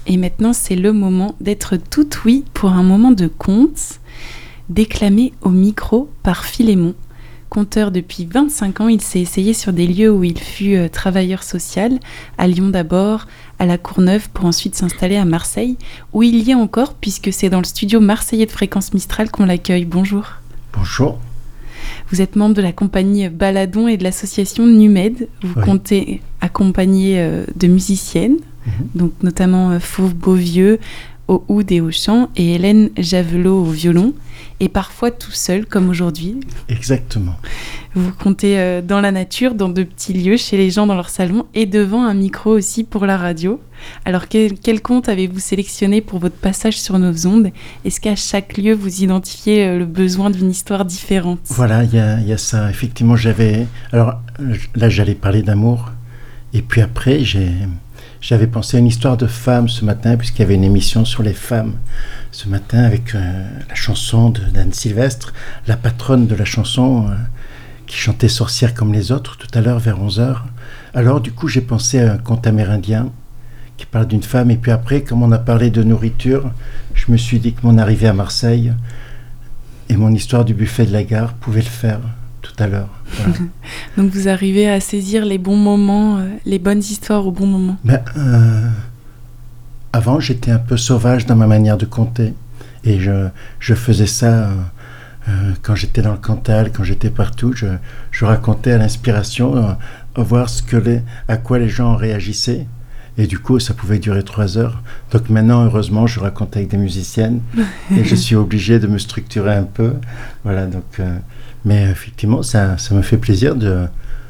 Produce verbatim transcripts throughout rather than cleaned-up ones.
Et maintenant, c'est le moment d'être tout oui pour un moment de conte, déclamé au micro par Philémon. Conteur depuis vingt-cinq ans, il s'est essayé sur des lieux où il fut euh, travailleur social, à Lyon d'abord, à la Courneuve, pour ensuite s'installer à Marseille, où il y est encore, puisque c'est dans le studio marseillais de Fréquence Mistral qu'on l'accueille. Bonjour. Bonjour. Vous êtes membre de la compagnie Baladon et de l'association NUMED. Vous oui. comptez accompagné euh, de musiciennes, mmh. donc notamment euh, Fauve Beauvieux au oud et au chant, et Hélène Javelot au violon, et parfois tout seul, comme aujourd'hui. Exactement. Vous comptez euh, dans la nature, dans de petits lieux, chez les gens dans leur salon, et devant un micro aussi pour la radio. Alors, quel, quel conte avez-vous sélectionné pour votre passage sur nos ondes ? Est-ce qu'à chaque lieu, vous identifiez euh, le besoin d'une histoire différente ? Voilà, il y a, y a ça. Effectivement, j'avais... Alors, là, j'allais parler d'amour, et puis après, j'ai... J'avais pensé à une histoire de femme ce matin, puisqu'il y avait une émission sur les femmes ce matin avec euh, la chanson de, d'Anne Sylvestre, la patronne de la chanson, euh, qui chantait Sorcière comme les autres tout à l'heure vers onze heures. Alors du coup, j'ai pensé à un conte amérindien qui parle d'une femme. Et puis après, comme on a parlé de nourriture, je me suis dit que mon arrivée à Marseille et mon histoire du buffet de la gare pouvaient le faire tout à l'heure. Voilà. Donc vous arrivez à saisir les bons moments, euh, les bonnes histoires au bon moment. Ben, euh, avant, j'étais un peu sauvage dans ma manière de conter. Et je, je faisais ça euh, euh, quand j'étais dans le Cantal, quand j'étais partout. Je, je racontais à l'inspiration, euh, à voir ce que les, à quoi les gens réagissaient. Et du coup, ça pouvait durer trois heures. Donc maintenant, heureusement, je raconte avec des musiciennes. Et je suis obligé de me structurer un peu. Voilà, donc... Euh, Mais effectivement, ça, ça me fait plaisir de,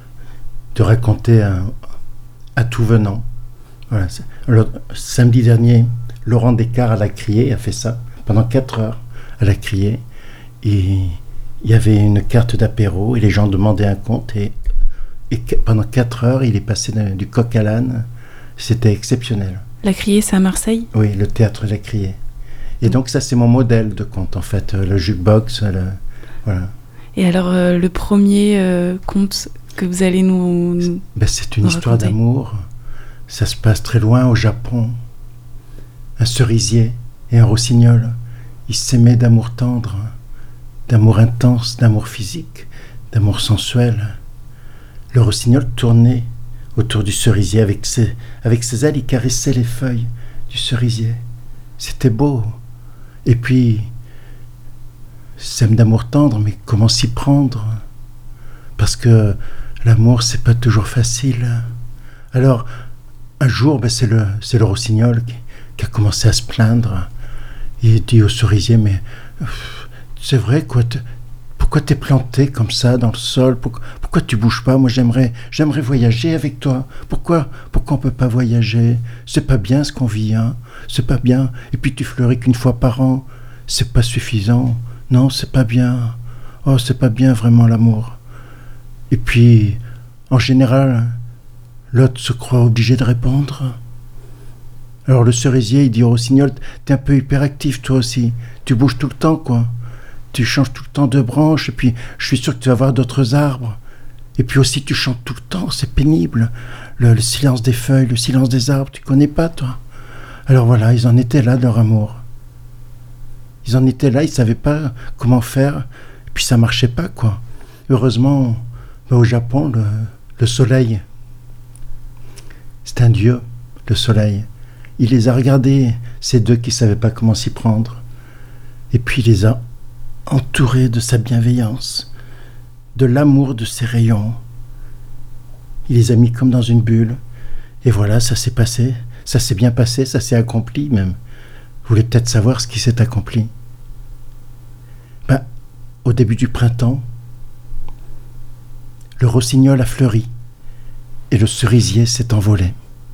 de raconter à, à tout venant. Voilà. Alors, samedi dernier, Laurent Descartes à la Criée a fait ça. Pendant quatre heures, à la Criée. Et il y avait une carte d'apéro et les gens demandaient un conte. Et, et pendant quatre heures, il est passé du coq à l'âne. C'était exceptionnel. La Criée, c'est à Marseille ? Oui, le théâtre de la Criée. Et donc ça, c'est mon modèle de conte, en fait. Le jukebox, le, voilà. Et alors, euh, le premier euh, conte que vous allez nous, nous ben, c'est une nous histoire raconter. d'amour. Ça se passe très loin, au Japon. Un cerisier et un rossignol. Ils s'aimaient d'amour tendre, d'amour intense, d'amour physique, d'amour sensuel. Le rossignol tournait autour du cerisier. Avec ses, avec ses ailes, il caressait les feuilles du cerisier. C'était beau. Et puis... s'aime d'amour tendre, mais comment s'y prendre ? Parce que l'amour, c'est pas toujours facile. Alors, un jour, ben, c'est, le, c'est le rossignol qui, qui a commencé à se plaindre. Il dit au cerisier, mais c'est vrai, quoi, te, pourquoi t'es planté comme ça dans le sol ? Pourquoi, pourquoi tu bouges pas ? Moi, j'aimerais, j'aimerais voyager avec toi. Pourquoi, pourquoi on peut pas voyager ? C'est pas bien ce qu'on vit, hein ? C'est pas bien. Et puis tu fleuris qu'une fois par an. C'est pas suffisant. Non, c'est pas bien. Oh, c'est pas bien vraiment l'amour. Et puis, en général, l'autre se croit obligé de répondre. Alors le cerisier, il dit au rossignol, t'es un peu hyperactif toi aussi. Tu bouges tout le temps, quoi. Tu changes tout le temps de branche, et puis je suis sûr que tu vas voir d'autres arbres. Et puis aussi, tu chantes tout le temps, c'est pénible. Le, le silence des feuilles, le silence des arbres, tu connais pas, toi. Alors voilà, ils en étaient là de leur amour. Ils en étaient là, ils ne savaient pas comment faire, et puis ça ne marchait pas, quoi. Heureusement, ben au Japon, le, le soleil, c'est un dieu, le soleil. Il les a regardés, ces deux qui ne savaient pas comment s'y prendre, et puis il les a entourés de sa bienveillance, de l'amour de ses rayons. Il les a mis comme dans une bulle, et voilà, ça s'est passé, ça s'est bien passé, ça s'est accompli même. Vous voulez peut-être savoir ce qui s'est accompli. Ben, au début du printemps, le rossignol a fleuri et le cerisier s'est envolé.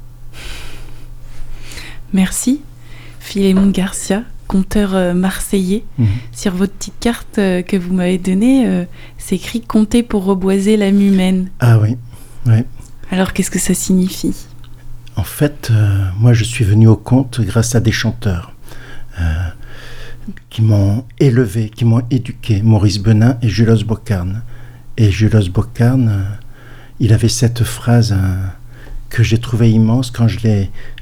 Merci, Philémon Garcia, conteur euh, marseillais. Mmh. Sur votre petite carte euh, que vous m'avez donnée, euh, c'est écrit « Compter pour reboiser l'âme humaine ». Ah oui, oui. Alors, qu'est-ce que ça signifie ? En fait, euh, moi, je suis venu au conte grâce à des chanteurs. Euh, qui m'ont élevé, qui m'ont éduqué, Maurice Benin et Julos Bocarne. Et Julos Bocarne, euh, il avait cette phrase euh, que j'ai trouvée immense quand je l'ai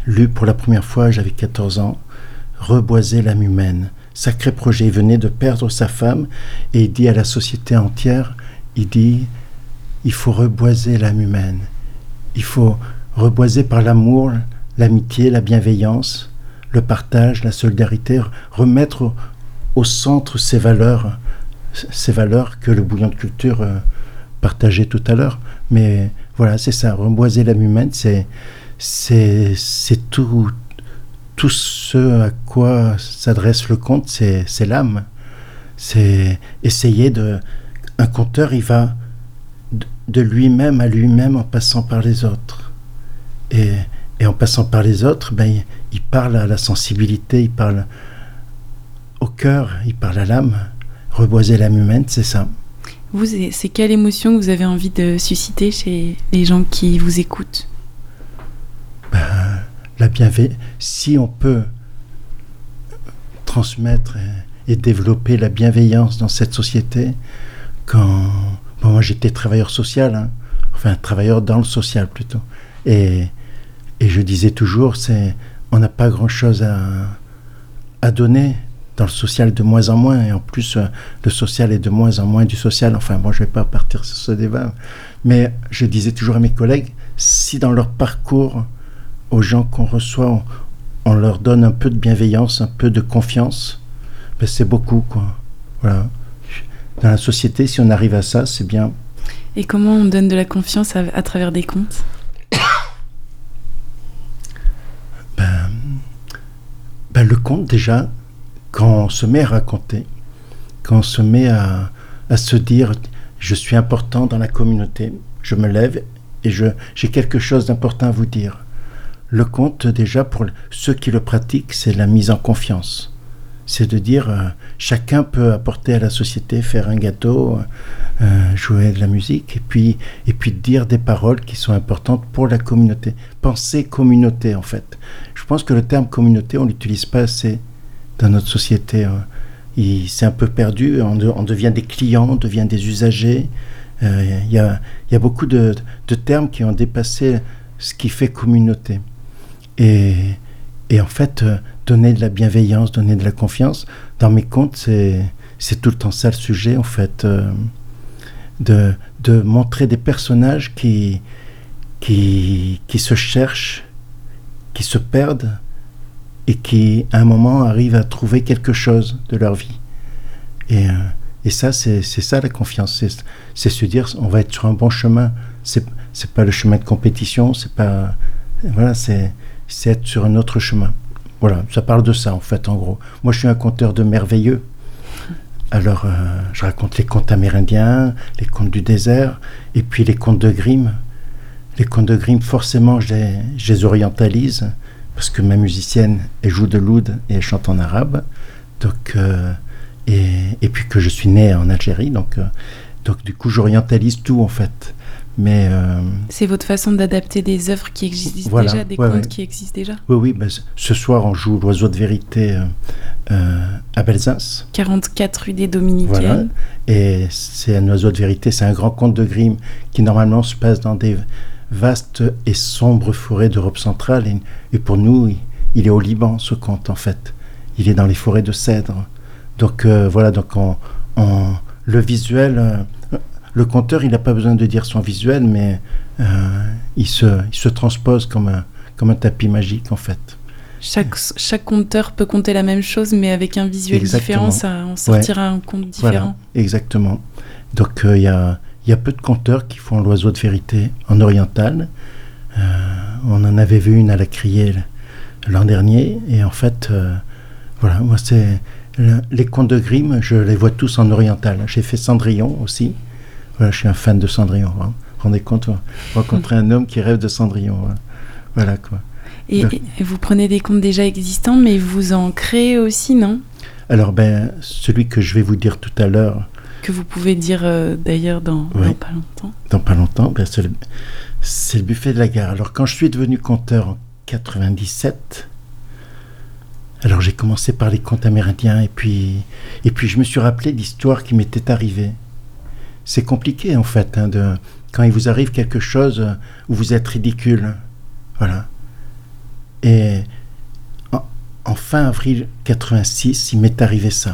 lu pour la première fois, j'avais quatorze ans, Reboiser l'âme humaine. Sacré projet, il venait de perdre sa femme et il dit à la société entière, il dit, il faut reboiser l'âme humaine. Il faut reboiser par l'amour, l'amitié, la bienveillance, le partage, la solidarité, remettre au, au centre ces valeurs, ces valeurs que le bouillon de culture euh, partageait tout à l'heure. Mais voilà, c'est ça, reboiser l'âme humaine, c'est, c'est, c'est tout, tout ce à quoi s'adresse le conte, c'est, c'est l'âme. C'est essayer de... Un conteur, il va de, de lui-même à lui-même en passant par les autres. Et, et en passant par les autres, ben, il, il parle à la sensibilité, il parle au cœur, il parle à l'âme. Reboiser l'âme humaine, c'est ça. Vous, c'est quelle émotion que vous avez envie de susciter chez les gens qui vous écoutent? Ben, la bienveillance. Si on peut transmettre et, et développer la bienveillance dans cette société, quand bon, moi j'étais travailleur social, hein, enfin travailleur dans le social plutôt, et, et je disais toujours, c'est, on n'a pas grand-chose à, à donner. Dans le social de moins en moins, et en plus euh, le social est de moins en moins du social. Enfin bon, je ne vais pas partir sur ce débat, mais je disais toujours à mes collègues, si dans leur parcours, aux gens qu'on reçoit, on, on leur donne un peu de bienveillance, un peu de confiance, ben c'est beaucoup, quoi. Voilà. Dans la société, si on arrive à ça, c'est bien. Et comment on donne de la confiance à, à travers des contes? ben, ben, le conte, déjà, quand on se met à raconter, quand on se met à, à se dire « je suis important dans la communauté, je me lève et je, j'ai quelque chose d'important à vous dire ». Le conte, déjà, pour ceux qui le pratiquent, c'est la mise en confiance. C'est de dire euh, chacun peut apporter à la société, faire un gâteau, euh, jouer de la musique, et puis, et puis dire des paroles qui sont importantes pour la communauté. Penser communauté, en fait. Je pense que le terme communauté, on ne l'utilise pas assez dans notre société. Il s'est un peu perdu, on, de, on devient des clients, on devient des usagers. Euh, il y a, il y a beaucoup de, de termes qui ont dépassé ce qui fait communauté. Et, et en fait, euh, donner de la bienveillance, donner de la confiance, dans mes contes, c'est, c'est tout le temps ça le sujet, en fait, euh, de, de montrer des personnages qui, qui, qui se cherchent, qui se perdent, et qui, à un moment, arrivent à trouver quelque chose de leur vie. Et, euh, et ça, c'est, c'est ça la confiance. C'est, c'est se dire, on va être sur un bon chemin. C'est, c'est pas le chemin de compétition, c'est pas... Voilà, c'est, c'est être sur un autre chemin. Voilà, ça parle de ça, en fait, en gros. Moi, je suis un conteur de merveilleux. Alors, euh, je raconte les contes amérindiens, les contes du désert, et puis les contes de Grimm. Les contes de Grimm, forcément, je les, je les orientalise, parce que ma musicienne, elle joue de l'oud et elle chante en arabe, donc, euh, et, et puis que je suis né en Algérie, donc, euh, donc du coup j'orientalise tout en fait. Mais, euh, c'est votre façon d'adapter des œuvres qui existent voilà, déjà, des ouais, contes ouais. qui existent déjà? Oui, oui, ben, ce soir on joue l'Oiseau de vérité euh, euh, à Belzins. quarante-quatre rue des Dominicaines. Voilà, et c'est un oiseau de vérité, c'est un grand conte de Grimm qui normalement se passe dans des vaste et sombre forêt d'Europe centrale, et, et pour nous, il, il est au Liban, ce conte, en fait. Il est dans les forêts de cèdre. Donc, euh, voilà, donc on, on, le visuel, euh, le conteur, il n'a pas besoin de dire son visuel, mais euh, il, se, il se transpose comme un, comme un tapis magique, en fait. Chaque, chaque conteur peut conter la même chose, mais avec un visuel exactement. Différent, ça en sortira ouais. un conte différent. Voilà, exactement. Donc, il euh, y a... Il y a peu de conteurs qui font l'oiseau de vérité en oriental. Euh, on en avait vu une à la Criée l'an dernier. Et en fait, euh, voilà, moi, c'est le, les contes de Grimm, je les vois tous en oriental. J'ai fait Cendrillon aussi. Voilà, je suis un fan de Cendrillon. Hein. Vous vous rendez compte, rencontrer un homme qui rêve de Cendrillon. Hein. Voilà, quoi. Et, Donc, et vous prenez des contes déjà existants, mais vous en créez aussi, non? Alors, ben, celui que je vais vous dire tout à l'heure, que vous pouvez dire euh, d'ailleurs dans, oui. dans pas longtemps. Dans pas longtemps, ben c'est, le, c'est le buffet de la gare. Alors quand je suis devenu conteur en quatre-vingt-dix-sept, alors j'ai commencé par les contes amérindiens et puis, et puis je me suis rappelé d'histoires qui m'étaient arrivées. C'est compliqué en fait, hein, de, quand il vous arrive quelque chose où vous êtes ridicule. Voilà. Et en, en fin avril quatre-vingt-six, il m'est arrivé ça.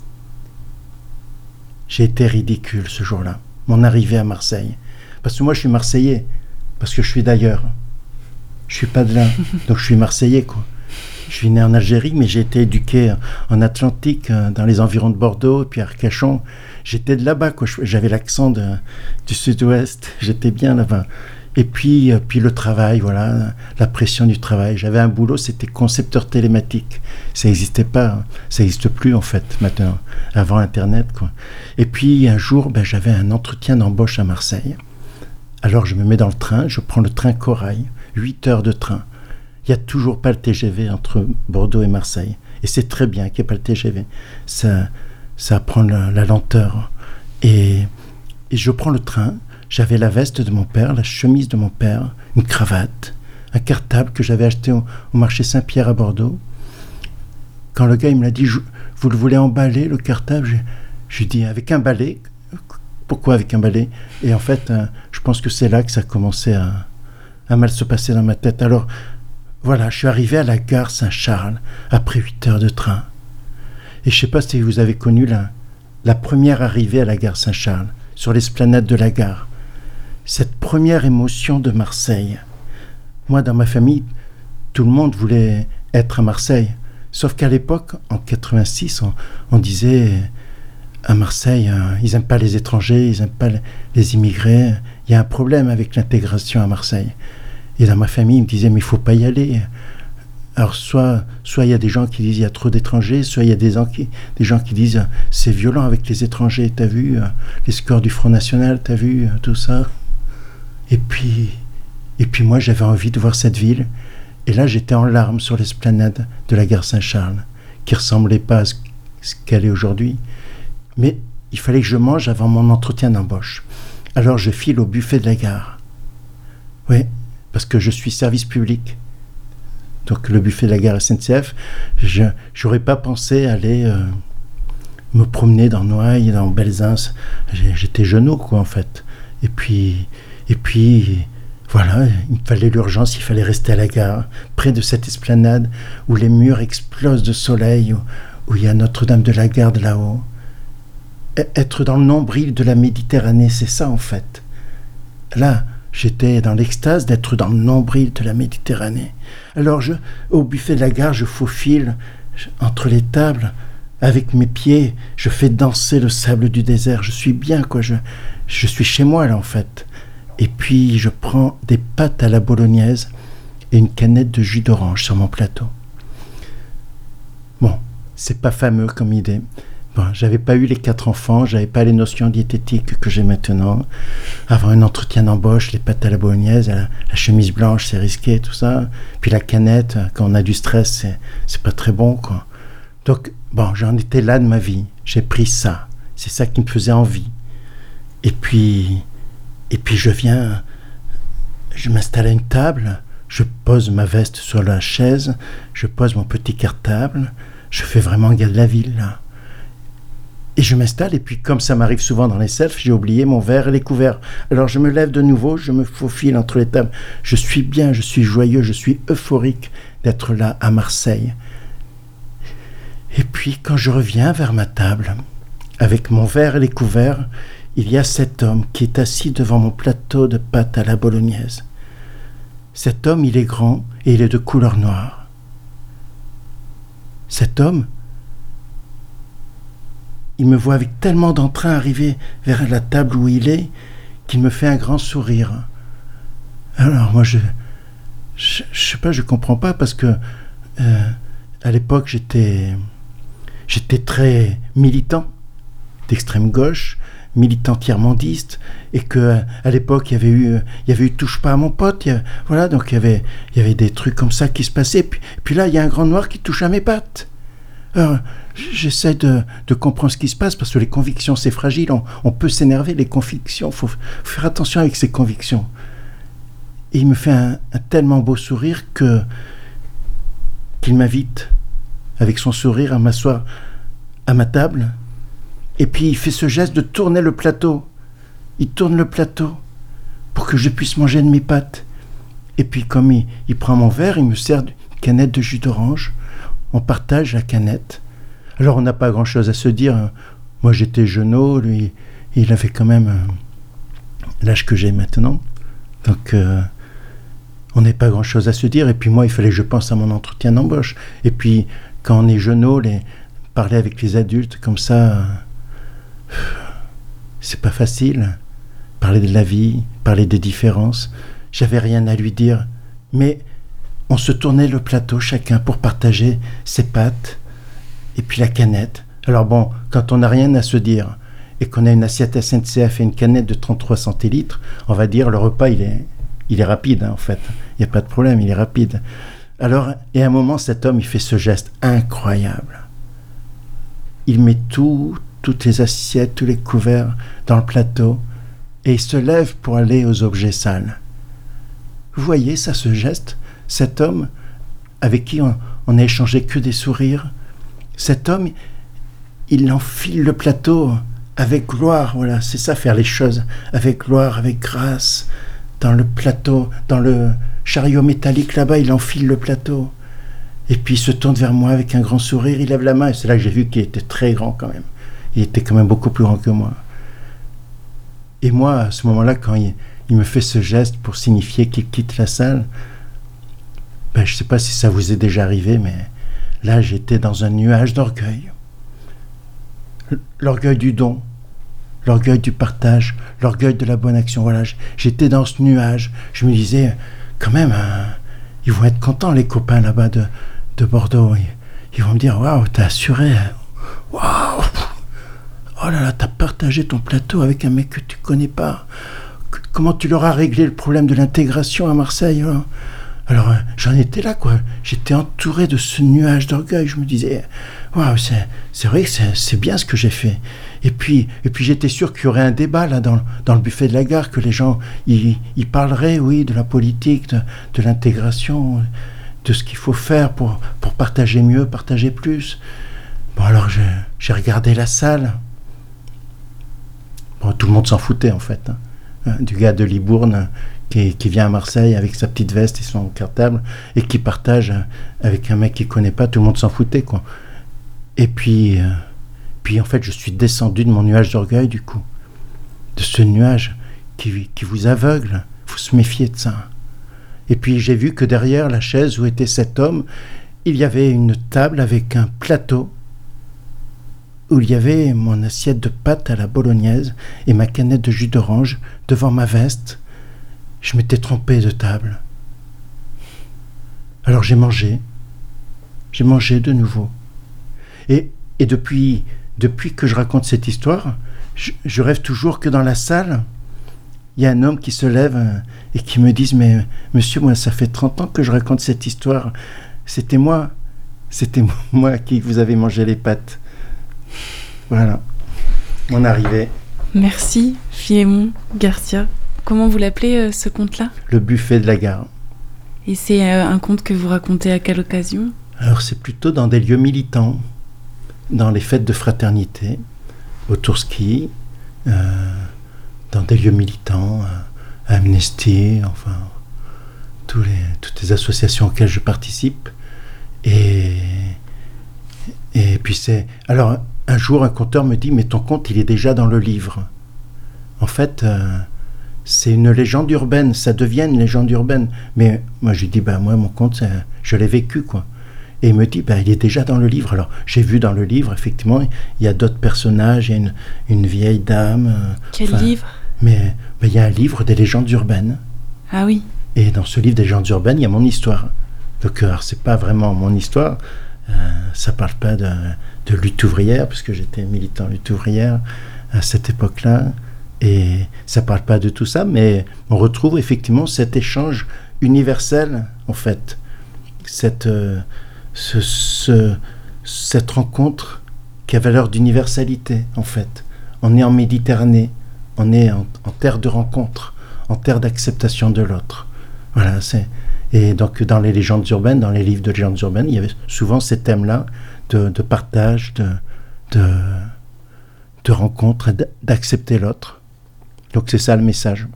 J'ai été ridicule ce jour-là, mon arrivée à Marseille. Parce que moi, je suis Marseillais, parce que je suis d'ailleurs. Je suis pas de là, donc je suis Marseillais, quoi. Je suis né en Algérie, mais j'ai été éduqué en Atlantique, dans les environs de Bordeaux, puis à Arcachon. J'étais de là-bas, quoi. J'avais l'accent de, du sud-ouest, j'étais bien là-bas. Et puis, puis le travail, voilà, la pression du travail. J'avais un boulot, c'était concepteur télématique. Ça n'existait pas, ça n'existe plus en fait maintenant, avant Internet, quoi. Et puis un jour, ben, j'avais un entretien d'embauche à Marseille. Alors je me mets dans le train, je prends le train Corail, huit heures de train. Il n'y a toujours pas le T G V entre Bordeaux et Marseille. Et c'est très bien qu'il n'y ait pas le T G V. Ça, ça prend la, la lenteur. Et, et je prends le train. J'avais la veste de mon père, la chemise de mon père, une cravate, un cartable que j'avais acheté au, au marché Saint-Pierre à Bordeaux. Quand le gars il me l'a dit, vous le voulez emballer le cartable? Je, je lui ai dit, avec un balai. Pourquoi avec un balai? Et en fait, euh, je pense que c'est là que ça a commencé à, à mal se passer dans ma tête. Alors, voilà, je suis arrivé à la gare Saint-Charles, après huit heures de train. Et je ne sais pas si vous avez connu la, la première arrivée à la gare Saint-Charles, sur l'esplanade de la gare. Cette première émotion de Marseille. Moi, dans ma famille, tout le monde voulait être à Marseille. Sauf qu'à l'époque, en quatre-vingt-six, on, on disait à Marseille, euh, ils n'aiment pas les étrangers, ils n'aiment pas les, les immigrés. Il y a un problème avec l'intégration à Marseille. Et dans ma famille, ils me disaient, mais il ne faut pas y aller. Alors, soit soit il y a des gens qui disent, il y a trop d'étrangers, soit il y a des gens qui, des gens qui disent, c'est violent avec les étrangers, t'as vu euh, les scores du Front National, t'as vu euh, tout ça. Et puis, et puis moi, j'avais envie de voir cette ville. Et là, j'étais en larmes sur l'esplanade de la gare Saint-Charles, qui ne ressemblait pas à ce, ce qu'elle est aujourd'hui. Mais il fallait que je mange avant mon entretien d'embauche. Alors, je file au buffet de la gare. Oui, parce que je suis service public. Donc, le buffet de la gare S N C F, je n'aurais pas pensé aller euh, me promener dans Noailles, dans Belzins. J'étais genou, quoi, en fait. Et puis... Et puis, voilà, il me fallait l'urgence, il fallait rester à la gare, près de cette esplanade où les murs explosent de soleil, où, où il y a Notre-Dame de la Garde là-haut. Être dans le nombril de la Méditerranée, c'est ça en fait. Là, j'étais dans l'extase d'être dans le nombril de la Méditerranée. Alors, je, au buffet de la gare, je faufile je, entre les tables, avec mes pieds, je fais danser le sable du désert. Je suis bien, quoi, je, je suis chez moi là en fait. Et puis, je prends des pâtes à la bolognaise et une canette de jus d'orange sur mon plateau. Bon, c'est pas fameux comme idée. Bon, j'avais pas eu les quatre enfants, j'avais pas les notions diététiques que j'ai maintenant. Avant un entretien d'embauche, les pâtes à la bolognaise, la, la chemise blanche, c'est risqué, tout ça. Puis la canette, quand on a du stress, c'est, c'est pas très bon, quoi. Donc, bon, j'en étais là de ma vie. J'ai pris ça. C'est ça qui me faisait envie. Et puis... Et puis je viens, je m'installe à une table, je pose ma veste sur la chaise, je pose mon petit cartable, je fais vraiment gars de la ville, là. Et je m'installe, et puis comme ça m'arrive souvent dans les selfs, j'ai oublié mon verre et les couverts. Alors je me lève de nouveau, je me faufile entre les tables. Je suis bien, je suis joyeux, je suis euphorique d'être là à Marseille. Et puis quand je reviens vers ma table, avec mon verre et les couverts, il y a cet homme qui est assis devant mon plateau de pâtes à la bolognaise. Cet homme, il est grand et il est de couleur noire. Cet homme, il me voit avec tellement d'entrain arriver vers la table où il est qu'il me fait un grand sourire. Alors moi, je, je, je sais pas, je comprends pas parce que euh, à l'époque, j'étais, j'étais très militant d'extrême gauche, militant tiers-mondiste, et que à l'époque il y avait eu il y avait eu touche pas à mon pote, a, voilà, donc il y avait il y avait des trucs comme ça qui se passaient, puis, puis là il y a un grand noir qui touche à mes pattes. Alors j'essaie de, de comprendre ce qui se passe parce que les convictions c'est fragile, on, on peut s'énerver, les convictions, faut, faut faire attention avec ses convictions. Et il me fait un, un tellement beau sourire que qu'il m'invite avec son sourire à m'asseoir à ma table. Et puis il fait ce geste de tourner le plateau. Il tourne le plateau pour que je puisse manger de mes pâtes. Et puis comme il, il prend mon verre, il me sert une canette de jus d'orange, on partage la canette. Alors on n'a pas grand-chose à se dire. Moi j'étais jeuneau, lui il avait quand même euh, l'âge que j'ai maintenant. Donc euh, on n'a pas grand-chose à se dire. Et puis moi il fallait que je pense à mon entretien d'embauche. Et puis quand on est jeuneau, les, parler avec les adultes comme ça, euh, c'est pas facile. Parler de la vie, parler des différences. J'avais rien à lui dire. Mais on se tournait le plateau chacun pour partager ses pâtes et puis la canette. Alors bon, quand on n'a rien à se dire et qu'on a une assiette S N C F et une canette de trente-trois centilitres, on va dire le repas il est, il est rapide hein, en fait. Il n'y a pas de problème, il est rapide. Alors, et à un moment, cet homme il fait ce geste incroyable. Il met tout, toutes les assiettes, tous les couverts dans le plateau et il se lève pour aller aux objets sales. Vous voyez ça, ce geste? Cet homme avec qui on, on a échangé que des sourires, cet homme, il enfile le plateau avec gloire, voilà, c'est ça, faire les choses avec gloire, avec grâce, dans le plateau, dans le chariot métallique là-bas, il enfile le plateau, et puis il se tourne vers moi avec un grand sourire, il lève la main, et c'est là que j'ai vu qu'il était très grand quand même, il était quand même beaucoup plus grand que moi. Et moi, à ce moment-là, quand il, il me fait ce geste pour signifier qu'il quitte la salle, ben, je ne sais pas si ça vous est déjà arrivé, mais là, j'étais dans un nuage d'orgueil. L'orgueil du don, l'orgueil du partage, l'orgueil de la bonne action. Voilà, j'étais dans ce nuage. Je me disais, quand même, hein, ils vont être contents, les copains là-bas de, de Bordeaux. Ils, ils vont me dire, waouh, t'as assuré. Waouh, oh là là, t'as partagé ton plateau avec un mec que tu connais pas. Comment tu leur as réglé le problème de l'intégration à Marseille hein? Alors, euh, j'en étais là, quoi. J'étais entouré de ce nuage d'orgueil. Je me disais, waouh, c'est, c'est vrai que c'est, c'est bien ce que j'ai fait. Et puis, et puis j'étais sûr qu'il y aurait un débat, là, dans, dans le buffet de la gare, que les gens, ils, ils parleraient, oui, de la politique, de, de l'intégration, de ce qu'il faut faire pour, pour partager mieux, partager plus. Bon, alors, j'ai, j'ai regardé la salle. Bon, tout le monde s'en foutait, en fait, hein, du gars de Libourne, Qui, qui vient à Marseille avec sa petite veste et son cartable et qui partage avec un mec qu'il connaît pas, tout le monde s'en foutait quoi. Et puis, euh, puis en fait je suis descendu de mon nuage d'orgueil du coup, de ce nuage qui, qui vous aveugle, faut se méfier de ça. Et puis j'ai vu que derrière la chaise où était cet homme, il y avait une table avec un plateau où il y avait mon assiette de pâtes à la bolognaise et ma canette de jus d'orange devant ma veste. Je m'étais trompé de table. Alors j'ai mangé. J'ai mangé de nouveau. Et, et depuis, depuis que je raconte cette histoire, je, je rêve toujours que dans la salle, il y a un homme qui se lève et qui me dise « Mais monsieur, moi, ça fait trente ans que je raconte cette histoire. C'était moi. C'était moi qui vous avez mangé les pâtes. » Voilà. On arrivait. Merci, Philémon Garcia. Comment vous l'appelez, euh, ce conte-là ? Le buffet de la gare. Et c'est euh, un conte que vous racontez à quelle occasion ? Alors c'est plutôt dans des lieux militants, dans les fêtes de fraternité, au Tourski, euh, dans des lieux militants, à Amnesty, enfin, tous les, toutes les associations auxquelles je participe. Et, et puis c'est... Alors un jour un conteur me dit « Mais ton conte, il est déjà dans le livre. » En fait... Euh, c'est une légende urbaine, ça devient une légende urbaine. Mais moi, je lui dis, ben, moi, mon conte, je l'ai vécu, quoi. Et il me dit, ben, il est déjà dans le livre. Alors, j'ai vu dans le livre, effectivement, il y a d'autres personnages, il y a une, une vieille dame. Quel livre ? Mais ben, il y a un livre des légendes urbaines. Ah oui. Et dans ce livre des légendes urbaines, il y a mon histoire. Donc, alors, c'est pas vraiment mon histoire. Euh, ça parle pas de, de lutte ouvrière, puisque j'étais militant lutte ouvrière à cette époque-là. Et ça ne parle pas de tout ça, mais on retrouve effectivement cet échange universel, en fait. Cette, euh, ce, ce, cette rencontre qui a valeur d'universalité, en fait. On est en Méditerranée, on est en, en terre de rencontre, en terre d'acceptation de l'autre. Voilà, c'est... Et donc, dans les légendes urbaines, dans les livres de légendes urbaines, il y avait souvent ces thèmes-là de, de partage, de, de, de rencontre, d'accepter l'autre. Donc c'est ça le message.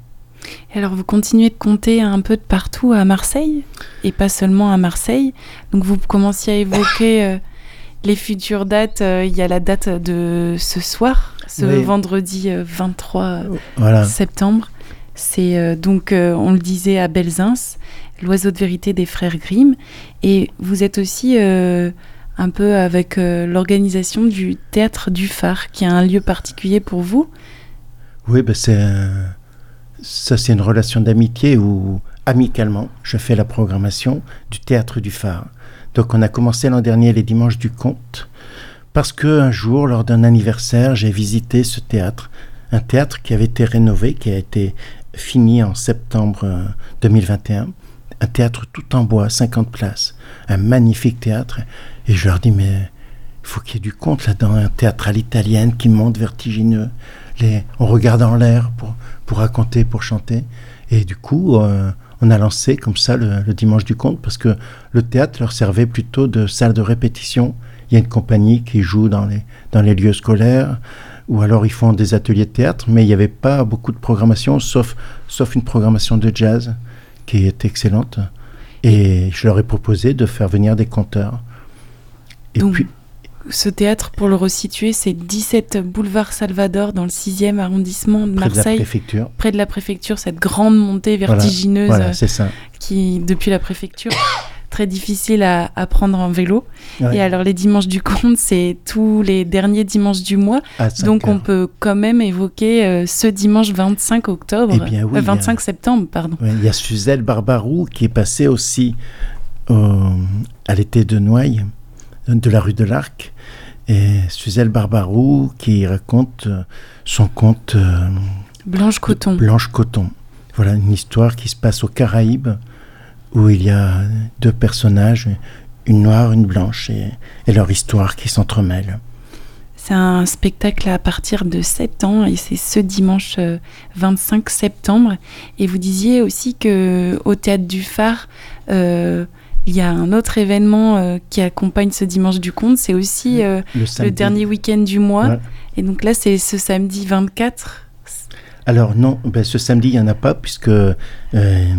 Alors, vous continuez de compter un peu de partout à Marseille, et pas seulement à Marseille. Donc, vous commenciez à évoquer euh, les futures dates. Euh, Il y a la date de ce soir, ce Oui. vendredi euh, vingt-trois Voilà. septembre. C'est euh, donc, euh, on le disait, à Belzins, l'oiseau de vérité des frères Grimm. Et vous êtes aussi euh, un peu avec euh, l'organisation du Théâtre du Phare, qui a un lieu particulier pour vous. Oui, ben c'est un- ça, c'est une relation d'amitié où, amicalement, je fais la programmation du Théâtre du Phare. Donc, on a commencé l'an dernier les Dimanches du Conte, parce qu'un jour, lors d'un anniversaire, j'ai visité ce théâtre. Un théâtre qui avait été rénové, qui a été fini en septembre euh, deux mille vingt et un. Un théâtre tout en bois, cinquante places. Un magnifique théâtre. Et je leur dis, mais il faut qu'il y ait du conte là-dedans. Un théâtre à l'italienne qui monte vertigineux. Les, on regarde en l'air pour, pour raconter, pour chanter. Et du coup, euh, on a lancé comme ça le, le Dimanche du Conte, parce que le théâtre leur servait plutôt de salle de répétition. Il y a une compagnie qui joue dans les, dans les lieux scolaires, ou alors ils font des ateliers de théâtre, mais il n'y avait pas beaucoup de programmation, sauf, sauf une programmation de jazz qui est excellente. Et je leur ai proposé de faire venir des conteurs. Et Donc, puis, ce théâtre, pour le resituer, c'est dix-sept boulevard Salvador, dans le sixième arrondissement de près de la Marseille, préfecture. près de la préfecture, cette grande montée Voilà, vertigineuse voilà, euh, c'est ça. qui, depuis la préfecture, très difficile à, à prendre en vélo. Ouais. Et alors, les Dimanches du Conte, c'est tous les derniers dimanches du mois. À cinq Donc, on heures. peut quand même évoquer euh, ce dimanche vingt-cinq octobre, Eh bien, oui, euh, il y a- vingt-cinq septembre, pardon. Ouais, il y a Suzelle Barbarou qui est passée aussi au- à l'été de Noailles, de la rue de l'Arc. Et Suzelle Barbarou qui raconte euh, son conte euh, Blanche Coton. Blanche Coton. Voilà une histoire qui se passe aux Caraïbes, où il y a deux personnages, une noire, une blanche, et, et leur histoire qui s'entremêle. C'est un spectacle à partir de sept ans et c'est ce dimanche euh, vingt-cinq septembre. Et vous disiez aussi qu'au Théâtre du Phare, euh, il y a un autre événement euh, qui accompagne ce Dimanche du Conte. C'est aussi euh, Le, le samedi. dernier week-end du mois. Voilà. Et donc là, c'est ce samedi vingt-quatre. Alors non, ben, ce samedi, il n'y en a pas, puisque euh, euh,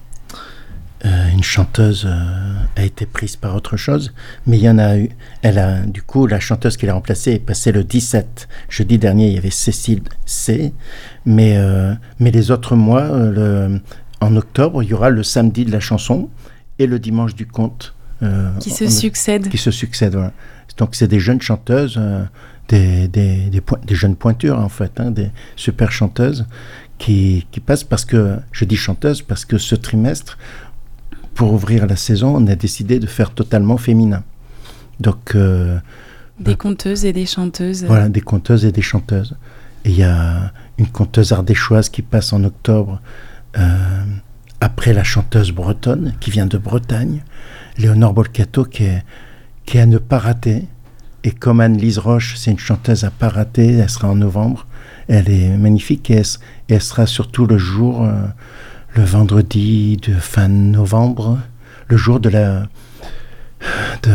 une chanteuse euh, a été prise par autre chose, mais il y en a eu. Elle a, du coup, la chanteuse qui l'a remplacée est passée le dix-sept. Jeudi dernier, il y avait Cécile C. Mais, euh, mais les autres mois, euh, le, en octobre, il y aura le samedi de la chanson et le dimanche du conte. Euh, Qui se en- succèdent. Qui se succèdent, voilà. Donc c'est des jeunes chanteuses, euh, des, des, des, point- des jeunes pointures en fait, hein, des super chanteuses qui, qui passent, parce que, je dis chanteuses, parce que ce trimestre, pour ouvrir la saison, on a décidé de faire totalement féminin. Donc euh, Des conteuses et des chanteuses. voilà, des conteuses et des chanteuses. Et il y a une conteuse ardéchoise qui passe en octobre, euh, après la chanteuse bretonne, qui vient de Bretagne, Léonore Bolcato, qui est, qui est à ne pas rater. Et comme Anne-Lise Roche, c'est une chanteuse à pas rater, elle sera en novembre. Elle est magnifique et elle, s- et elle sera surtout le jour, euh, le vendredi de fin novembre, le jour de la, de,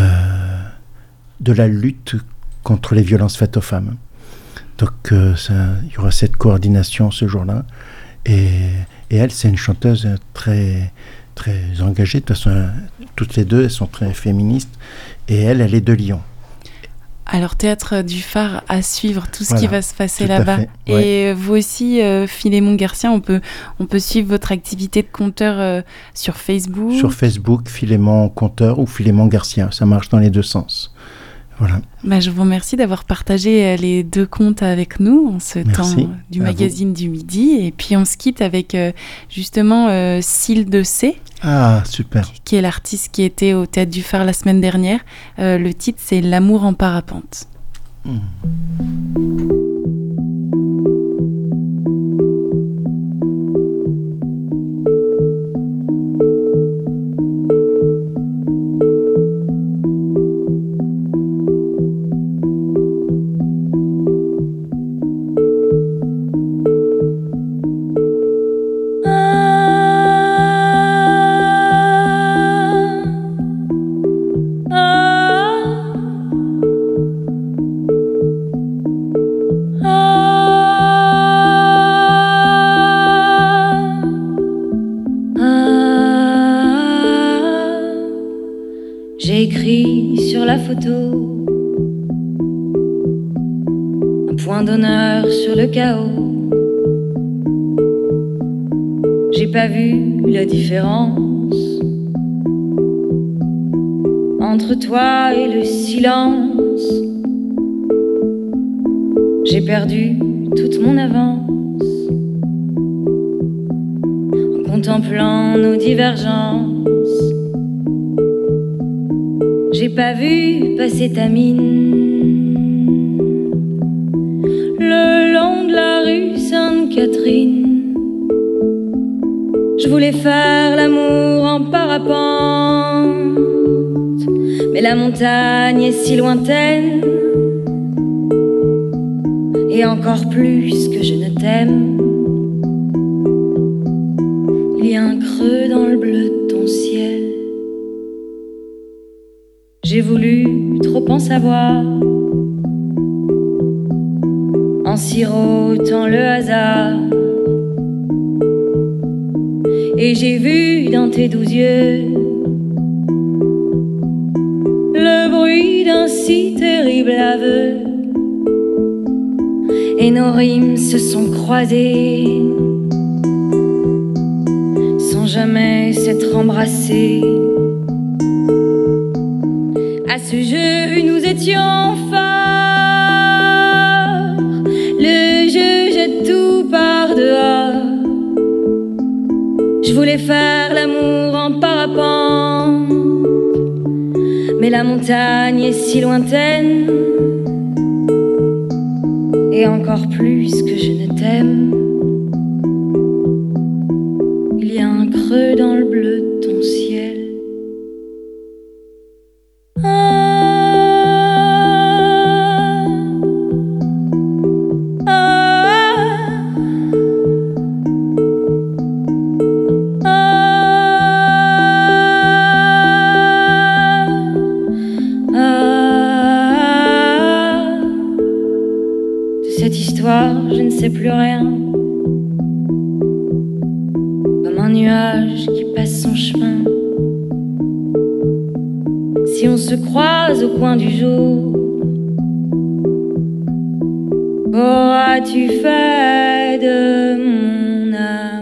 de la lutte contre les violences faites aux femmes. Donc euh, ça, il y aura cette coordination ce jour-là. Et, et elle, c'est une chanteuse très, très engagée. De toute façon, euh, toutes les deux, elles sont très féministes. Et elle, elle est de Lyon. Alors, Théâtre du Phare, à suivre tout ce Voilà, qui va se passer tout à là-bas. fait, Et ouais. vous aussi, euh, Philémon Garcia, on peut, on peut suivre votre activité de conteur euh, sur Facebook. Sur Facebook, Philémon Conteur ou Philémon Garcia. Ça marche dans les deux sens. Voilà. Bah, je vous remercie d'avoir partagé euh, les deux contes avec nous en ce Merci, temps euh, du à magazine du midi. Et puis on se quitte avec euh, justement euh, Cyle de C, Ah, super. qui est l'artiste qui était au Théâtre du Phare la semaine dernière. Euh, le titre, c'est L'amour en parapente. Hmm. bateau, un point d'honneur sur le chaos. J'ai pas vu la différence entre toi et le silence. J'ai perdu toute mon avance en contemplant nos divergences. J'ai pas vu passer ta mine le long de la rue Sainte-Catherine. Je voulais faire l'amour en parapente, mais la montagne est si lointaine, et encore plus que je ne t'aime. Il y a un creux dans le bleu de ton ciel. J'ai voulu trop en savoir, en sirotant le hasard, et j'ai vu dans tes doux yeux le bruit d'un si terrible aveu. Et nos rimes se sont croisées sans jamais s'être embrassées. À ce jeu nous étions forts, le jeu jette tout par dehors. Je voulais faire l'amour en parapente, mais la montagne est si lointaine, et encore plus que je ne t'aime. Il y a un creux dans le bleu de ton ciel. Je ne sais plus rien, comme un nuage qui passe son chemin. Si on se croise au coin du jour, qu'auras-tu fait de mon âme?